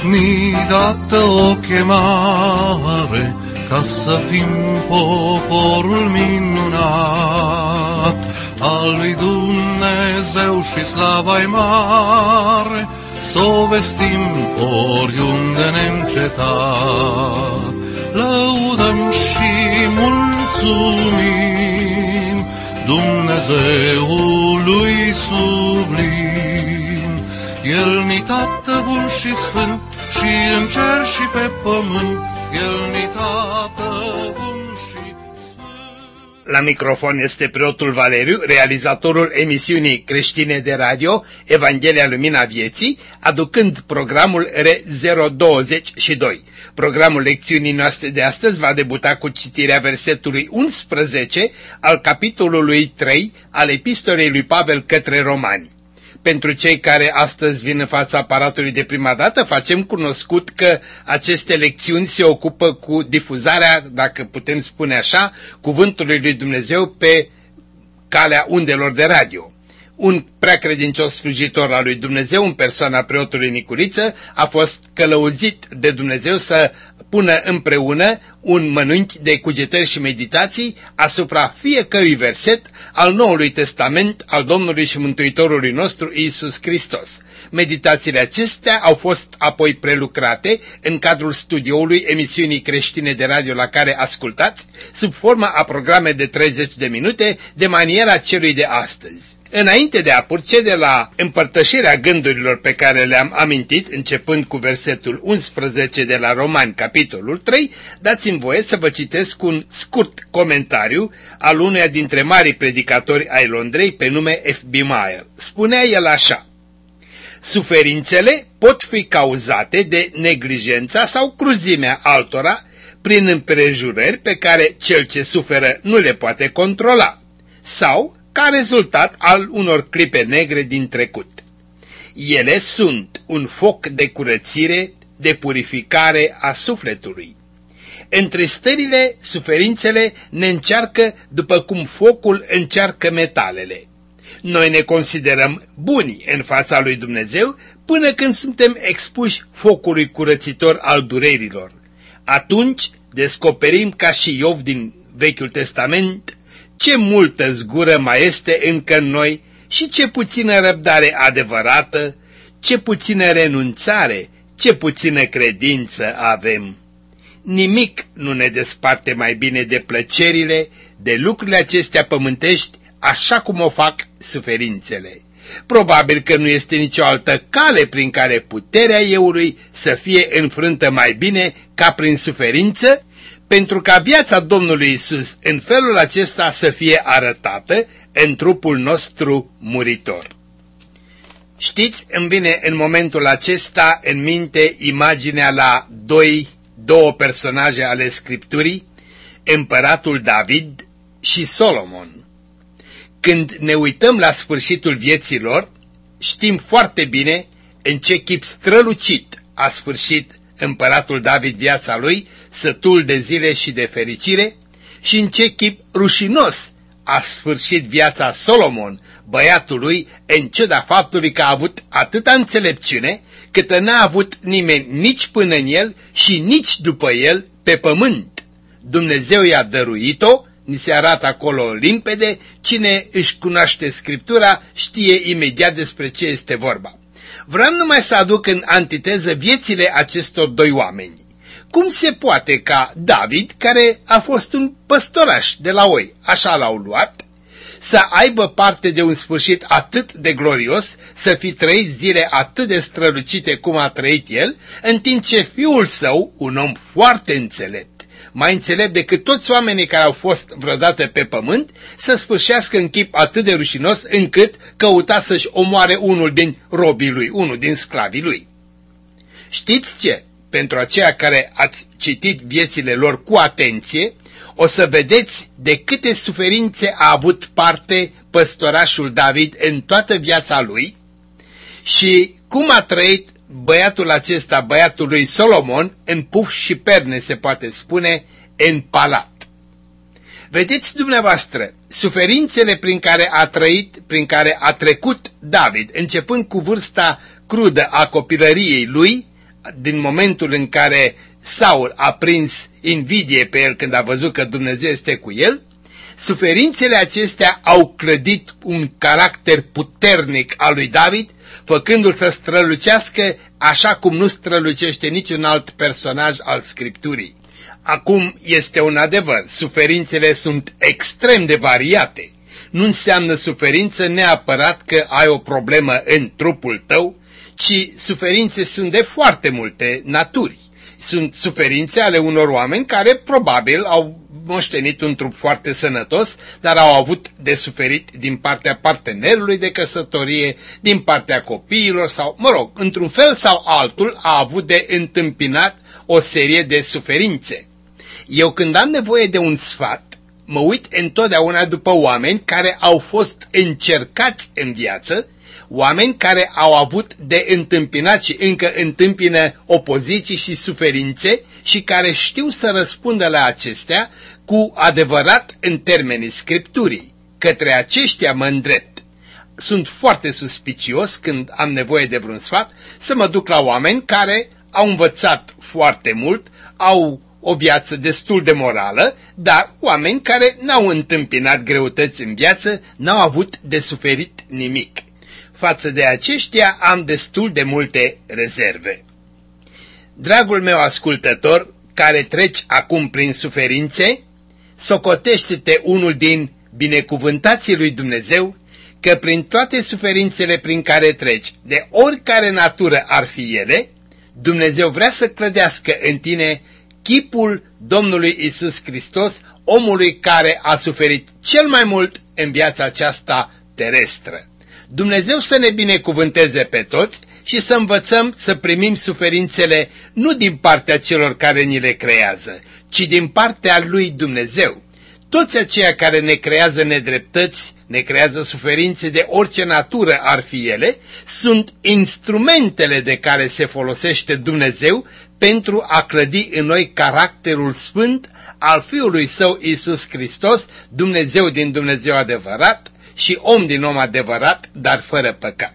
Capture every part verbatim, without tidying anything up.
ni dată o chemare ca să fim poporul minunat al lui Dumnezeu și slava-i mare, s-o vestim oriunde neîncetat. Lăudăm și mulțumim Dumnezeului sublim. El-ni Tată bun și sfânt și în cer și pe pământ, El-ni Tată bun și sfânt. La microfon este preotul Valeriu, realizatorul emisiunii creștine de radio Evanghelia Lumina Vieții, aducând programul R zero douăzeci și doi. Programul lecțiunii noastre de astăzi va debuta cu citirea versetului unsprezece al capitolului trei al epistolei lui Pavel către Romani. Pentru cei care astăzi vin în fața aparatului de prima dată, facem cunoscut că aceste lecțiuni se ocupă cu difuzarea, dacă putem spune așa, cuvântului lui Dumnezeu pe calea undelor de radio. Un preacredincios slujitor al lui Dumnezeu, în persoana preotului Nicuriță, a fost călăuzit de Dumnezeu să pună împreună un mănânchi de cugetări și meditații asupra fiecărui verset al Noului Testament al Domnului și Mântuitorului nostru Iisus Hristos. Meditațiile acestea au fost apoi prelucrate în cadrul studioului emisiunii creștine de radio la care ascultați, sub forma a programe de treizeci de minute, de maniera celui de astăzi. Înainte de a procede la împărtășirea gândurilor pe care le-am amintit, începând cu versetul unsprezece de la Romani, capitolul trei, dați-mi voie să vă citesc un scurt comentariu al unuia dintre marii predicatori ai Londrei, pe nume F B Meyer. Spunea el așa: suferințele pot fi cauzate de neglijența sau cruzimea altora prin împrejurări pe care cel ce suferă nu le poate controla, sau ca rezultat al unor clipe negre din trecut. Ele sunt un foc de curățire, de purificare a sufletului. Întristările, suferințele ne încearcă după cum focul încearcă metalele. Noi ne considerăm buni în fața lui Dumnezeu până când suntem expuși focului curățitor al durerilor. Atunci descoperim, ca și Iov din Vechiul Testament, ce multă zgură mai este încă în noi și ce puțină răbdare adevărată, ce puțină renunțare, ce puțină credință avem. Nimic nu ne desparte mai bine de plăcerile, de lucrurile acestea pământești, așa cum o fac suferințele. Probabil că nu este nicio altă cale prin care puterea eului să fie înfrântă mai bine ca prin suferință, pentru ca viața Domnului Iisus în felul acesta să fie arătată în trupul nostru muritor. Știți, îmi vine în momentul acesta în minte imaginea la doi, două personaje ale Scripturii, împăratul David și Solomon. Când ne uităm la sfârșitul vieții lor, știm foarte bine în ce chip strălucit a sfârșit împăratul David viața lui, sătul de zile și de fericire, și în ce chip rușinos a sfârșit viața Solomon, băiatul lui, în ciuda faptului că a avut atâta înțelepciune, cât n-a avut nimeni nici până în el și nici după el pe pământ. Dumnezeu i-a dăruit-o, ni se arată acolo limpede, cine își cunoaște Scriptura știe imediat despre ce este vorba. Vreau numai să aduc în antiteză viețile acestor doi oameni. Cum se poate ca David, care a fost un păstoraș de la oi, așa l-au luat, să aibă parte de un sfârșit atât de glorios, să fi trăit zile atât de strălucite cum a trăit el, în timp ce fiul său, un om foarte înțelept, mai înțelept decât toți oamenii care au fost vreodată pe pământ, să sfârșească în chip atât de rușinos încât căuta să-și omoare unul din robii lui, unul din sclavii lui. Știți ce? Pentru aceia care ați citit viețile lor cu atenție, o să vedeți de câte suferințe a avut parte păstorașul David în toată viața lui și cum a trăit băiatul acesta, băiatul lui Solomon, în puf și perne, se poate spune, în palat. Vedeți dumneavoastră, suferințele prin care a trăit, prin care a trecut David, începând cu vârsta crudă a copilăriei lui, din momentul în care Saul a prins invidie pe el când a văzut că Dumnezeu este cu el, suferințele acestea au clădit un caracter puternic al lui David, făcându-l să strălucească așa cum nu strălucește niciun alt personaj al Scripturii. Acum este un adevăr, suferințele sunt extrem de variate. Nu înseamnă suferință neapărat că ai o problemă în trupul tău, ci suferințe sunt de foarte multe naturi. Sunt suferințe ale unor oameni care probabil au moștenit un trup foarte sănătos, dar au avut de suferit din partea partenerului de căsătorie, din partea copiilor sau, mă rog, într-un fel sau altul a avut de întâmpinat o serie de suferințe. Eu când am nevoie de un sfat, mă uit întotdeauna după oameni care au fost încercați în viață, oameni care au avut de întâmpinat și încă întâmpină opoziții și suferințe și care știu să răspundă la acestea cu adevărat în termenii Scripturii. Către aceștia mă îndrept. Sunt foarte suspicios când am nevoie de vreun sfat să mă duc la oameni care au învățat foarte mult, au o viață destul de morală, dar oameni care n-au întâmpinat greutăți în viață, n-au avut de suferit nimic. Față de aceștia am destul de multe rezerve. Dragul meu ascultător, care treci acum prin suferințe, socotește-te unul din binecuvântații lui Dumnezeu, că prin toate suferințele prin care treci, de oricare natură ar fi ele, Dumnezeu vrea să clădească în tine chipul Domnului Isus Hristos, omului care a suferit cel mai mult în viața aceasta terestră. Dumnezeu să ne binecuvânteze pe toți și să învățăm să primim suferințele nu din partea celor care ni le creează, ci din partea lui Dumnezeu. Toți aceia care ne creează nedreptăți, ne creează suferințe de orice natură ar fi ele, sunt instrumentele de care se folosește Dumnezeu pentru a clădi în noi caracterul sfânt al Fiului Său Iisus Hristos, Dumnezeu din Dumnezeu adevărat și om din om adevărat, dar fără păcat.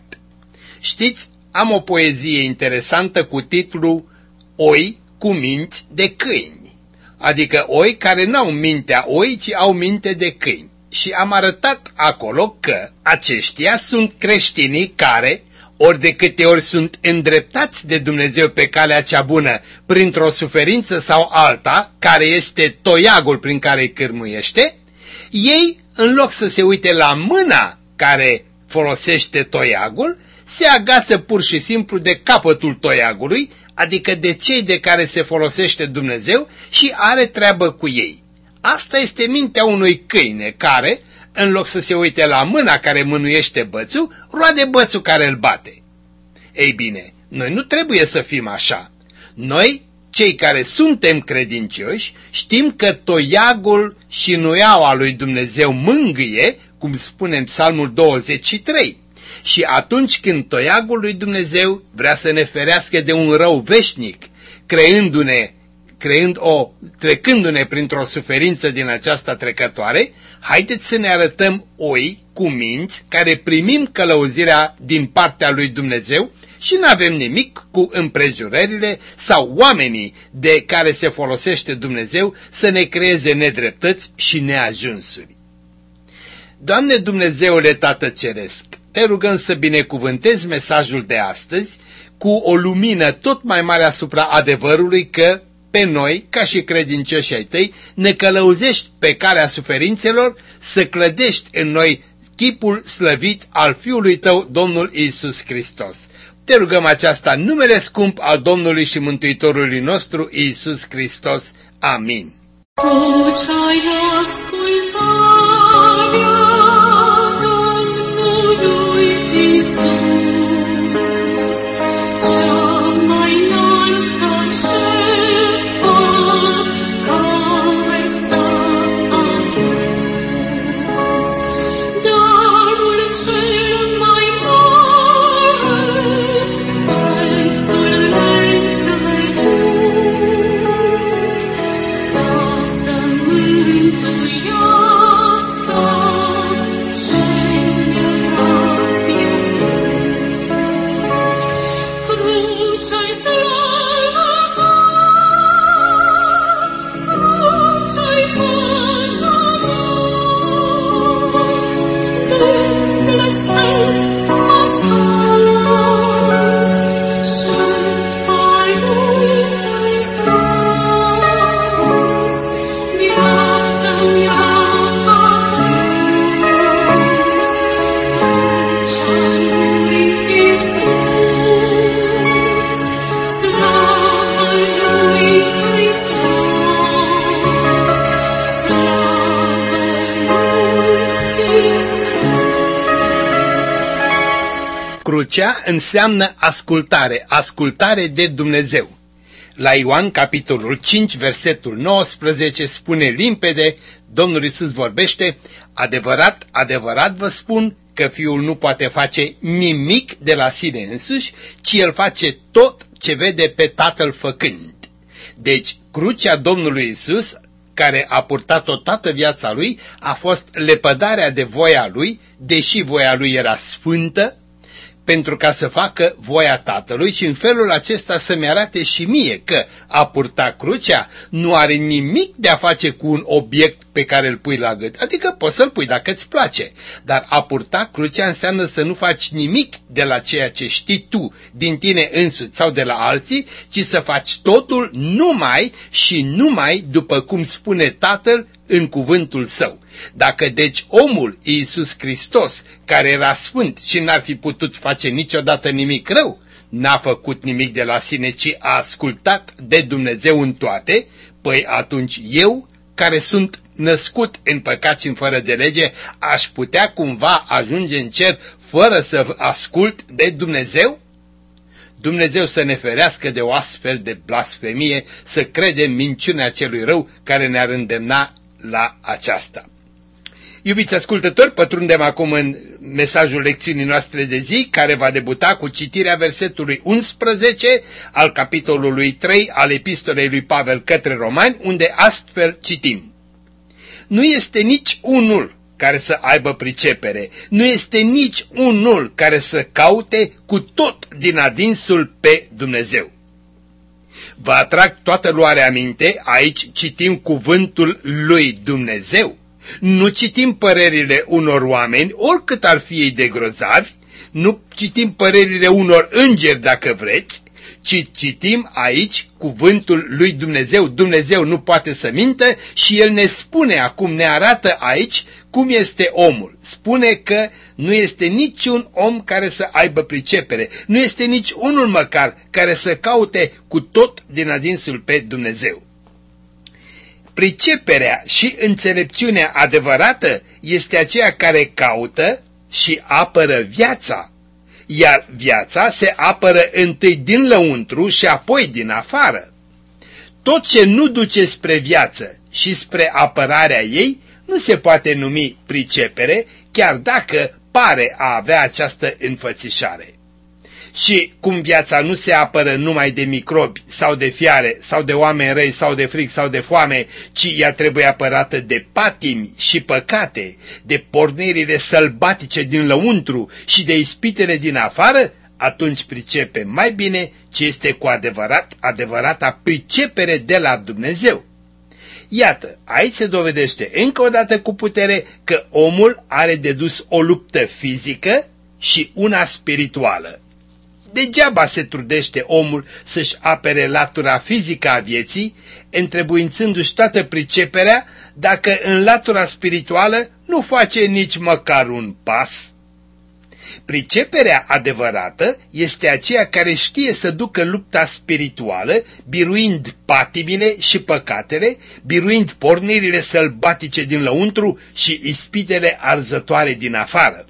Știți, am o poezie interesantă cu titlul Oi cu minți de câini, adică oi care n-au mintea oi, ci au minte de câini. Și am arătat acolo că aceștia sunt creștinii care, ori de câte ori sunt îndreptați de Dumnezeu pe calea cea bună printr-o suferință sau alta, care este toiagul prin care îi cârmuiește, ei, în loc să se uite la mâna care folosește toiagul, se agață pur și simplu de capătul toiagului, adică de cei de care se folosește Dumnezeu și are treabă cu ei. Asta este mintea unui câine care, în loc să se uite la mâna care mânuiește bățul, roade bățul care îl bate. Ei bine, noi nu trebuie să fim așa. Noi, cei care suntem credincioși, știm că toiagul și nuiaua lui Dumnezeu mângâie, cum spune în Psalmul douăzeci și trei. Și atunci când toiagul lui Dumnezeu vrea să ne ferească de un rău veșnic, creându-ne, creând o, trecându-ne printr-o suferință din aceasta trecătoare, haideți să ne arătăm oi cu minți care primim călăuzirea din partea lui Dumnezeu și nu avem nimic cu împrejurările sau oamenii de care se folosește Dumnezeu să ne creeze nedreptăți și neajunsuri. Doamne Dumnezeule Tată Ceresc, te rugăm să binecuvântezi mesajul de astăzi cu o lumină tot mai mare asupra adevărului că pe noi, ca și credincioși ai tăi, ne călăuzești pe calea suferințelor să clădești în noi chipul slăvit al Fiului tău, Domnul Iisus Hristos. Te rugăm aceasta în numele scump al Domnului și Mântuitorului nostru Iisus Hristos. Amin. Tu ce-ai ascultarea Domnului Iisus, cea mai înaltă jertfă care s-a adus, darul cel mai mare, prețul netrecut, ca să mântuiască Crucea înseamnă ascultare, ascultare de Dumnezeu. La Ioan, capitolul cinci, versetul nouăsprezece, spune limpede, Domnul Iisus vorbește, adevărat, adevărat vă spun că Fiul nu poate face nimic de la sine însuși, ci El face tot ce vede pe Tatăl făcând. Deci, crucea Domnului Iisus, care a purtat-o toată viața Lui, a fost lepădarea de voia Lui, deși voia Lui era sfântă, pentru ca să facă voia Tatălui și în felul acesta să-mi arate și mie că a purta crucea nu are nimic de a face cu un obiect pe care îl pui la gât. Adică poți să-l pui dacă îți place, dar a purta crucea înseamnă să nu faci nimic de la ceea ce știi tu din tine însuți sau de la alții, ci să faci totul numai și numai după cum spune Tatăl în cuvântul Său. Dacă deci omul Iisus Hristos, care era sfânt și n-ar fi putut face niciodată nimic rău, n-a făcut nimic de la sine, ci a ascultat de Dumnezeu în toate, păi atunci eu, care sunt născut în păcat și în fără de lege, aș putea cumva ajunge în cer fără să ascult de Dumnezeu? Dumnezeu să ne ferească de o astfel de blasfemie, să credem minciunea celui rău care ne-ar îndemna la aceasta. Iubiți ascultători, pătrundem acum în mesajul lecțiunii noastre de zi, care va debuta cu citirea versetului unsprezece al capitolului trei al epistolei lui Pavel către Romani, unde astfel citim. Nu este nici unul care să aibă pricepere, nu este nici unul care să caute cu tot din adinsul pe Dumnezeu. Vă atrag toată luarea aminte, aici citim cuvântul lui Dumnezeu. Nu citim părerile unor oameni, oricât ar fi ei de grozavi, nu citim părerile unor îngeri dacă vreți, ci citim aici cuvântul lui Dumnezeu. Dumnezeu nu poate să mintă și El ne spune acum, ne arată aici cum este omul. Spune că nu este niciun om care să aibă pricepere, nu este nici unul măcar care să caute cu tot din adinsul pe Dumnezeu. Priceperea și înțelepciunea adevărată este aceea care caută și apără viața, iar viața se apără întâi din lăuntru și apoi din afară. Tot ce nu duce spre viață și spre apărarea ei nu se poate numi pricepere, chiar dacă pare a avea această înfățișare. Și cum viața nu se apără numai de microbi sau de fiare sau de oameni răi sau de fric sau de foame, ci ea trebuie apărată de patimi și păcate, de pornirile sălbatice din lăuntru și de ispitele din afară, atunci pricepe mai bine ce este cu adevărat adevărata pricepere de la Dumnezeu. Iată, aici se dovedește încă o dată cu putere că omul are de dus o luptă fizică și una spirituală. Degeaba se trudește omul să-și apere latura fizică a vieții, întrebuințându-și toată priceperea, dacă în latura spirituală nu face nici măcar un pas. Priceperea adevărată este aceea care știe să ducă lupta spirituală, biruind patimile și păcatele, biruind pornirile sălbatice din lăuntru și ispitele arzătoare din afară.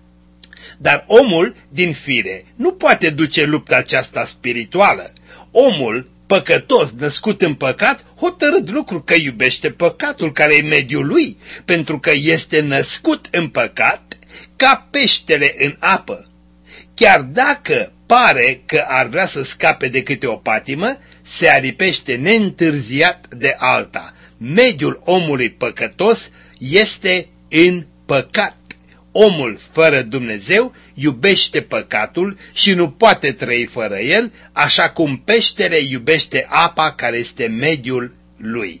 Dar omul, din fire, nu poate duce lupta aceasta spirituală. Omul, păcătos, născut în păcat, hotărât lucru că iubește păcatul care e mediul lui, pentru că este născut în păcat ca peștele în apă. Chiar dacă pare că ar vrea să scape de câte o patimă, se aripește neîntârziat de alta. Mediul omului păcătos este în păcat. Omul fără Dumnezeu iubește păcatul și nu poate trăi fără el, așa cum peștele iubește apa care este mediul lui.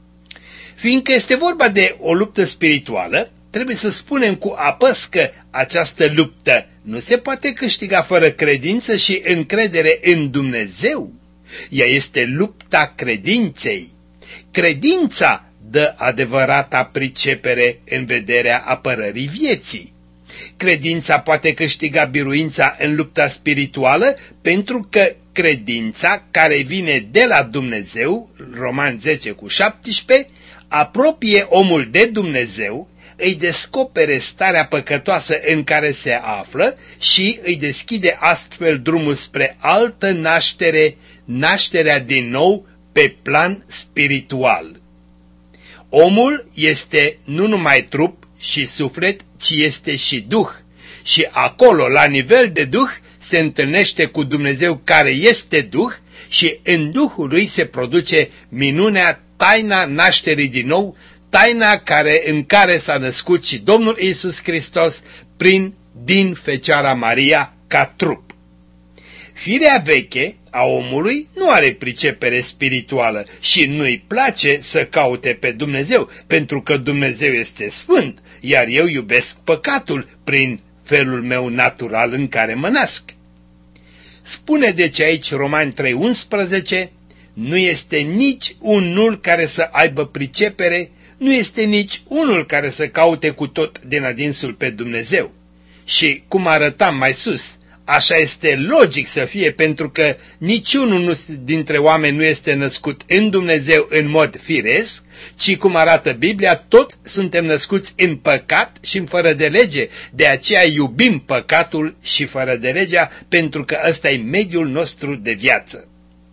Fiindcă este vorba de o luptă spirituală, trebuie să spunem cu apăs că această luptă nu se poate câștiga fără credință și încredere în Dumnezeu. Ea este lupta credinței. Credința dă adevărata pricepere în vederea apărării vieții. Credința poate câștiga biruința în lupta spirituală pentru că credința care vine de la Dumnezeu, Romani zece cu șaptesprezece, apropie omul de Dumnezeu, îi descopere starea păcătoasă în care se află și îi deschide astfel drumul spre altă naștere, nașterea din nou pe plan spiritual. Omul este nu numai trup și suflet, ci este și duh. Și acolo, la nivel de duh, se întâlnește cu Dumnezeu care este duh și în Duhul lui se produce minunea, taina nașterii din nou, taina care, în care s-a născut și Domnul Iisus Hristos prin din Fecioara Maria ca trup. Firea veche a omului nu are pricepere spirituală și nu-i place să caute pe Dumnezeu, pentru că Dumnezeu este sfânt, iar eu iubesc păcatul prin felul meu natural în care mă nasc. Spune deci aici Romani trei unsprezece, nu este nici unul care să aibă pricepere, nu este nici unul care să caute cu tot din adinsul pe Dumnezeu. Și cum arătam mai sus, așa este logic să fie, pentru că niciunul dintre oameni nu este născut în Dumnezeu în mod firesc, ci cum arată Biblia, toți suntem născuți în păcat și în fără de lege. De aceea iubim păcatul și fără de legea, pentru că ăsta e mediul nostru de viață.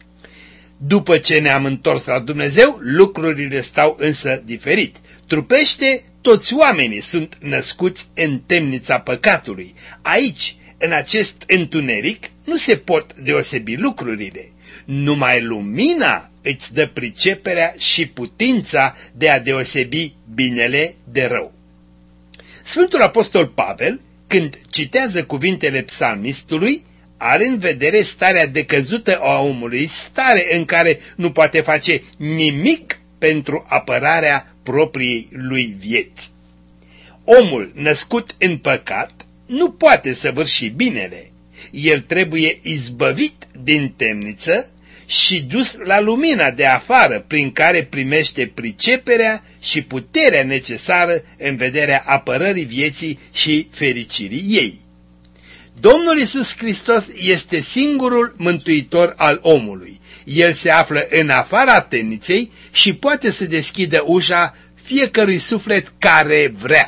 După ce ne-am întors la Dumnezeu, lucrurile stau însă diferit. Trupește, toți oamenii sunt născuți în temnița păcatului. Aici, în acest întuneric, nu se pot deosebi lucrurile. Numai lumina îți dă priceperea și putința de a deosebi binele de rău. Sfântul Apostol Pavel, când citează cuvintele psalmistului, are în vedere starea decăzută a omului, stare în care nu poate face nimic pentru apărarea propriei lui vieți. Omul născut în păcat nu poate săvârși binele. El trebuie izbăvit din temniță și dus la lumina de afară, prin care primește priceperea și puterea necesară în vederea apărării vieții și fericirii ei. Domnul Iisus Hristos este singurul mântuitor al omului. El se află în afara temniței și poate să deschidă ușa fiecărui suflet care vrea.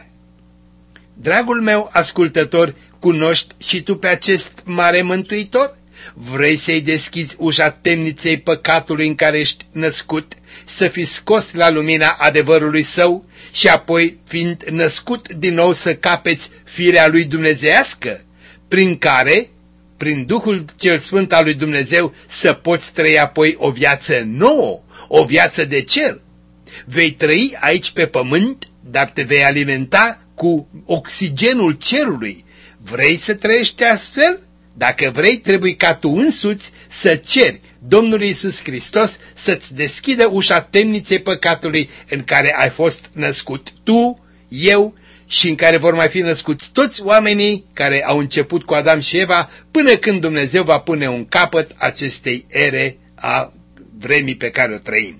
Dragul meu ascultător, cunoști și tu pe acest mare mântuitor? Vrei să-i deschizi ușa temniței păcatului în care ești născut, să fii scos la lumina adevărului său și apoi, fiind născut din nou, să capeți firea lui dumnezeiască, prin care, prin Duhul cel Sfânt al lui Dumnezeu, să poți trăi apoi o viață nouă, o viață de cer. Vei trăi aici pe pământ, dar te vei alimenta cu oxigenul cerului. Vrei să trăiești astfel? Dacă vrei, trebuie ca tu însuți să ceri Domnului Iisus Hristos să-ți deschidă ușa temniței păcatului în care ai fost născut tu, eu și în care vor mai fi născuți toți oamenii care au început cu Adam și Eva, până când Dumnezeu va pune un capăt acestei ere a vremii pe care o trăim.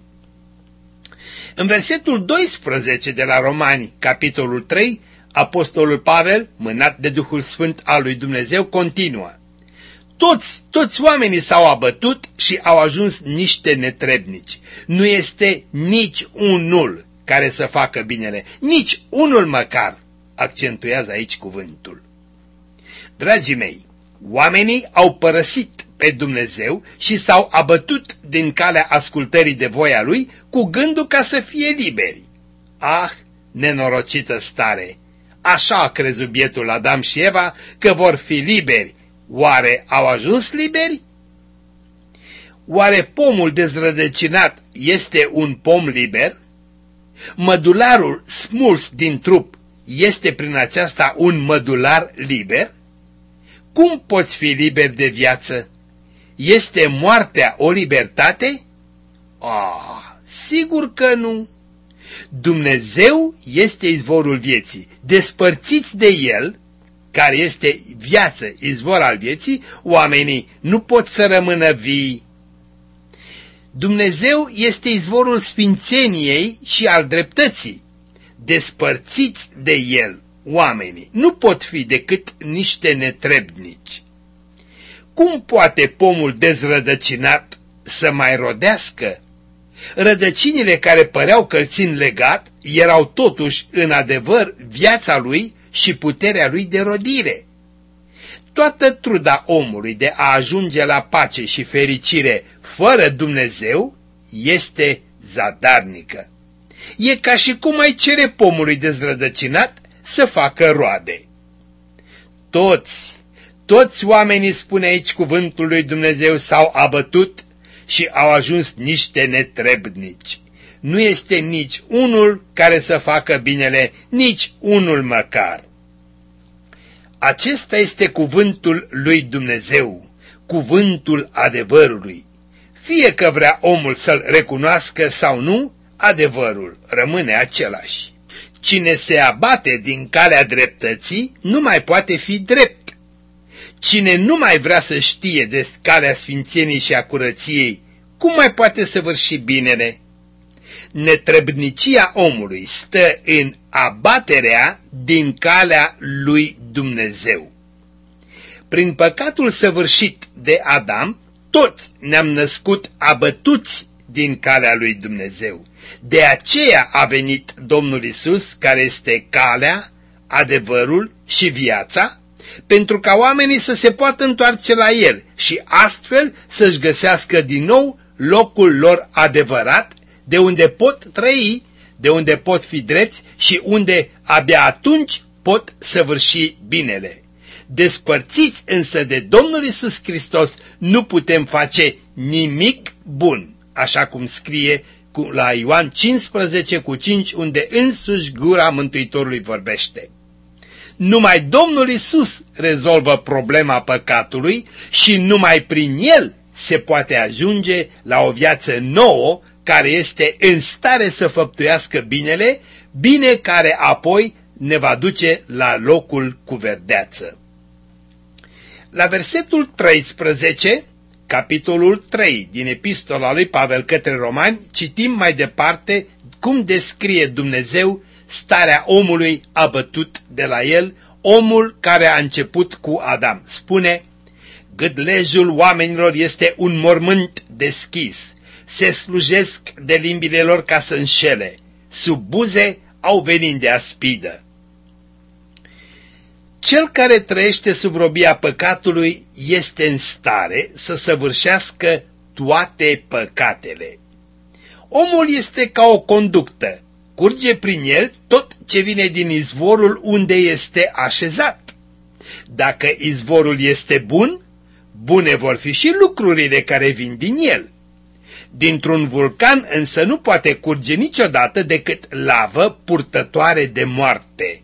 În versetul doisprezece de la Romani, capitolul trei, Apostolul Pavel, mânat de Duhul Sfânt al lui Dumnezeu, continuă: Toți, toți oamenii s-au abătut și au ajuns niște netrebnici. Nu este nici unul care să facă binele, nici unul măcar, accentuează aici cuvântul. Dragii mei, oamenii au părăsit pe Dumnezeu și s-au abătut din calea ascultării de voia Lui cu gândul ca să fie liberi. Ah, nenorocită stare! Așa a crezut bietul Adam și Eva că vor fi liberi. Oare au ajuns liberi? Oare pomul dezrădăcinat este un pom liber? Mădularul smuls din trup este prin aceasta un mădular liber? Cum poți fi liber de viață? Este moartea o libertate? Ah, sigur că nu. Dumnezeu este izvorul vieții. Despărțiți de El, care este viață, izvor al vieții, oamenii nu pot să rămână vii. Dumnezeu este izvorul sfințeniei și al dreptății. Despărțiți de El, oamenii nu pot fi decât niște netrebnici. Cum poate pomul dezrădăcinat să mai rodească? Rădăcinile care păreau că îl țin legat erau totuși în adevăr viața lui și puterea lui de rodire. Toată truda omului de a ajunge la pace și fericire fără Dumnezeu este zadarnică. E ca și cum ai cere pomului dezrădăcinat să facă roade. Toți, toți oamenii, spune aici cuvântul lui Dumnezeu, s-au abătut și au ajuns niște netrebnici. Nu este nici unul care să facă binele, nici unul măcar. Acesta este cuvântul lui Dumnezeu, cuvântul adevărului. Fie că vrea omul să-l recunoască sau nu, adevărul rămâne același. Cine se abate din calea dreptății nu mai poate fi drept. Cine nu mai vrea să știe de calea sfințeniei și a curăției, cum mai poate săvârși binele? Netrebnicia omului stă în abaterea din calea lui Dumnezeu. Prin păcatul săvârșit de Adam, toți ne-am născut abătuți din calea lui Dumnezeu. De aceea a venit Domnul Iisus, care este calea, adevărul și viața, pentru ca oamenii să se poată întoarce la El și astfel să-și găsească din nou locul lor adevărat, de unde pot trăi, de unde pot fi drepți și unde abia atunci pot săvârși binele. Despărțiți însă de Domnul Iisus Hristos nu putem face nimic bun, așa cum scrie la Ioan cincisprezece cu cinci, unde însuși gura Mântuitorului vorbește. Numai Domnul Iisus rezolvă problema păcatului și numai prin El se poate ajunge la o viață nouă care este în stare să făptuiască binele, bine care apoi ne va duce la locul cu verdeață. La versetul treisprezece, capitolul trei din epistola lui Pavel către Romani, citim mai departe cum descrie Dumnezeu starea omului abătut de la el, omul care a început cu Adam. Spune: gâdlejul oamenilor este un mormânt deschis, se slujesc de limbile lor ca să înșele, sub buze au venin de aspidă. Cel care trăiește sub robia păcatului este în stare să săvârșească toate păcatele. Omul este ca o conductă, curge prin el tot ce vine din izvorul unde este așezat. Dacă izvorul este bun, bune vor fi și lucrurile care vin din el. Dintr-un vulcan însă nu poate curge niciodată decât lavă purtătoare de moarte.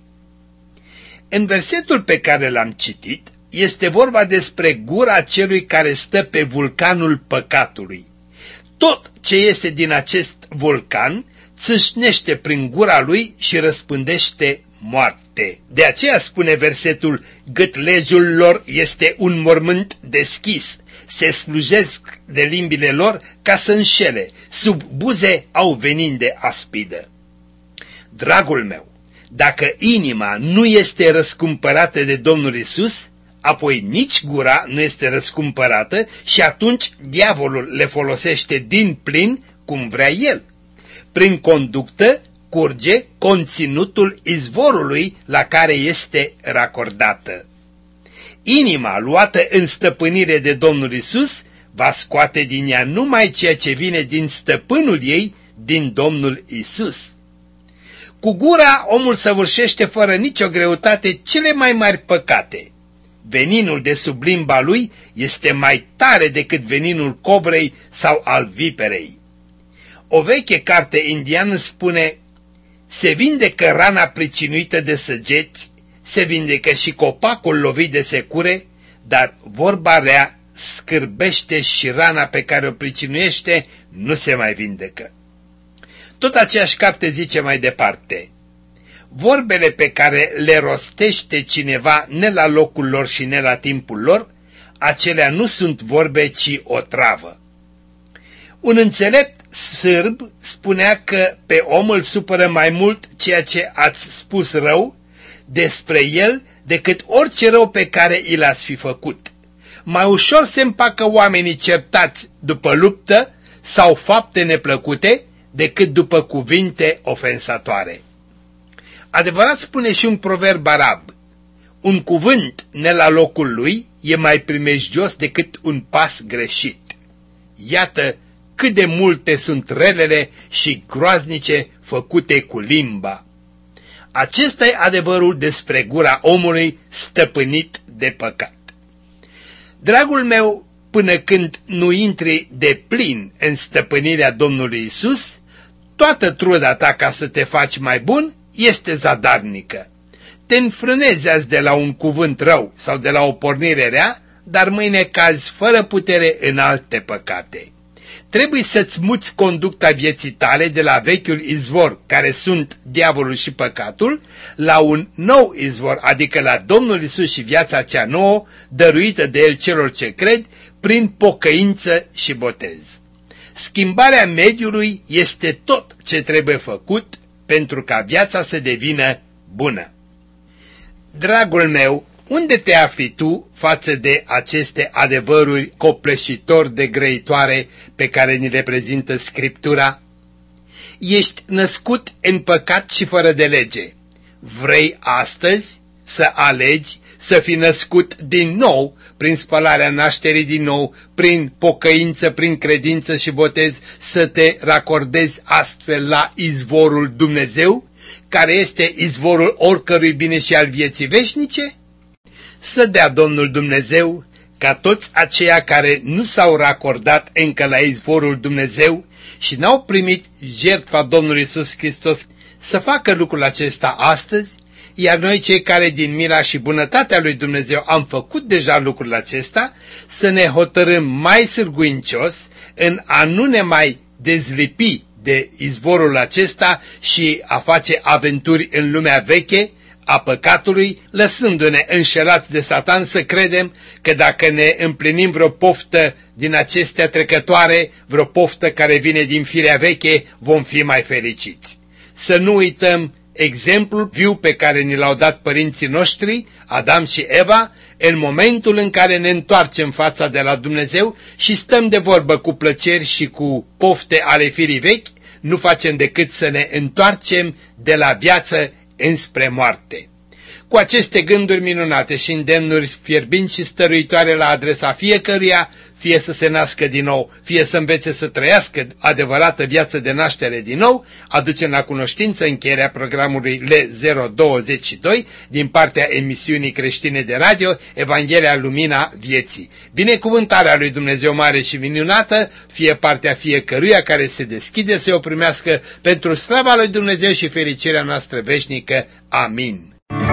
În versetul pe care l-am citit este vorba despre gura celui care stă pe vulcanul păcatului. Tot ce iese din acest vulcan țâșnește prin gura lui și răspândește moarte. De aceea spune versetul: gâtlejul lor este un mormânt deschis, se slujesc de limbile lor ca să înșele, sub buze au venin de aspidă. Dragul meu, dacă inima nu este răscumpărată de Domnul Iisus, apoi nici gura nu este răscumpărată și atunci diavolul le folosește din plin cum vrea el. Prin conductă curge conținutul izvorului la care este racordată. Inima luată în stăpânire de Domnul Iisus va scoate din ea numai ceea ce vine din stăpânul ei, din Domnul Iisus. Cu gura omul săvârșește fără nicio greutate cele mai mari păcate. Veninul de sub limba lui este mai tare decât veninul cobrei sau al viperei. O veche carte indiană spune: se vindecă rana pricinuită de săgeți, se vindecă și copacul lovit de secure, dar vorba rea scârbește și rana pe care o pricinuiește nu se mai vindecă. Tot aceeași carte zice mai departe: vorbele pe care le rostește cineva ne la locul lor și ne la timpul lor, acelea nu sunt vorbe, ci o travă. Un înțelept sârb spunea că pe om îl supără mai mult ceea ce ați spus rău despre el decât orice rău pe care i l-ați fi făcut. Mai ușor se împacă oamenii certați după luptă sau fapte neplăcute decât după cuvinte ofensatoare. Adevărat spune și un proverb arab: un cuvânt ne la locul lui e mai primejdios decât un pas greșit. Iată cât de multe sunt relele și groaznice făcute cu limba. Acesta e adevărul despre gura omului stăpânit de păcat. Dragul meu, până când nu intri de plin în stăpânirea Domnului Isus, toată truda ta ca să te faci mai bun este zadarnică. Te înfrânezi azi de la un cuvânt rău sau de la o pornire rea, dar mâine cazi fără putere în alte păcate. Trebuie să-ți muți conducta vieții tale de la vechiul izvor, care sunt diavolul și păcatul, la un nou izvor, adică la Domnul Isus și viața cea nouă, dăruită de El celor ce cred, prin pocăință și botez. Schimbarea mediului este tot ce trebuie făcut pentru ca viața să devină bună. Dragul meu, unde te afli tu față de aceste adevăruri copleșitor de grăitoare pe care ni le prezintă Scriptura? Ești născut în păcat și fără de lege. Vrei astăzi să alegi să fii născut din nou, prin spălarea nașterii din nou, prin pocăință, prin credință și botez, să te racordezi astfel la izvorul Dumnezeu, care este izvorul oricărui bine și al vieții veșnice? Să dea Domnul Dumnezeu ca toți aceia care nu s-au racordat încă la izvorul Dumnezeu și n-au primit jertfa Domnului Iisus Hristos să facă lucrul acesta astăzi, iar noi cei care din mila și bunătatea lui Dumnezeu am făcut deja lucrul acesta, să ne hotărâm mai sârguincios în a nu ne mai dezlipi de izvorul acesta și a face aventuri în lumea veche a păcatului, lăsându-ne înșelați de Satan să credem că dacă ne împlinim vreo poftă din acestea trecătoare, vreo poftă care vine din firea veche, vom fi mai fericiți. Să nu uităm exemplul viu pe care ni l-au dat părinții noștri, Adam și Eva, în momentul în care ne întoarcem fața de la Dumnezeu și stăm de vorbă cu plăceri și cu pofte ale firii vechi, nu facem decât să ne întoarcem de la viață înspre moarte. Cu aceste gânduri minunate și îndemnuri fierbinți și stăruitoare la adresa fiecăruia, fie să se nască din nou, fie să învețe să trăiască adevărată viață de naștere din nou, aducem la cunoștință încheierea programului L zero douăzeci și doi din partea emisiunii creștine de radio Evanghelia Lumina Vieții. Binecuvântarea lui Dumnezeu mare și minunată fie partea fiecăruia care se deschide să o primească pentru slava lui Dumnezeu și fericirea noastră veșnică. Amin.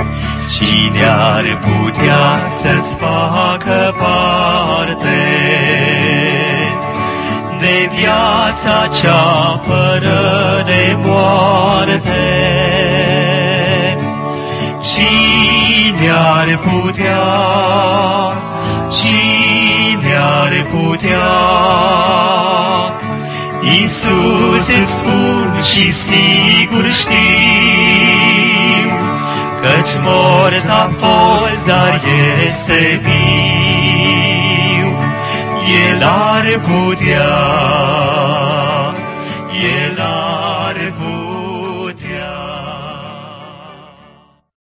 Cine ar putea să-ți facă parte de viața cea fără de moarte? Cine ar putea, cine ar putea? Iisus, îți spun și sigur știu, căci mort a fost, dar este viu. El ar putea, El ar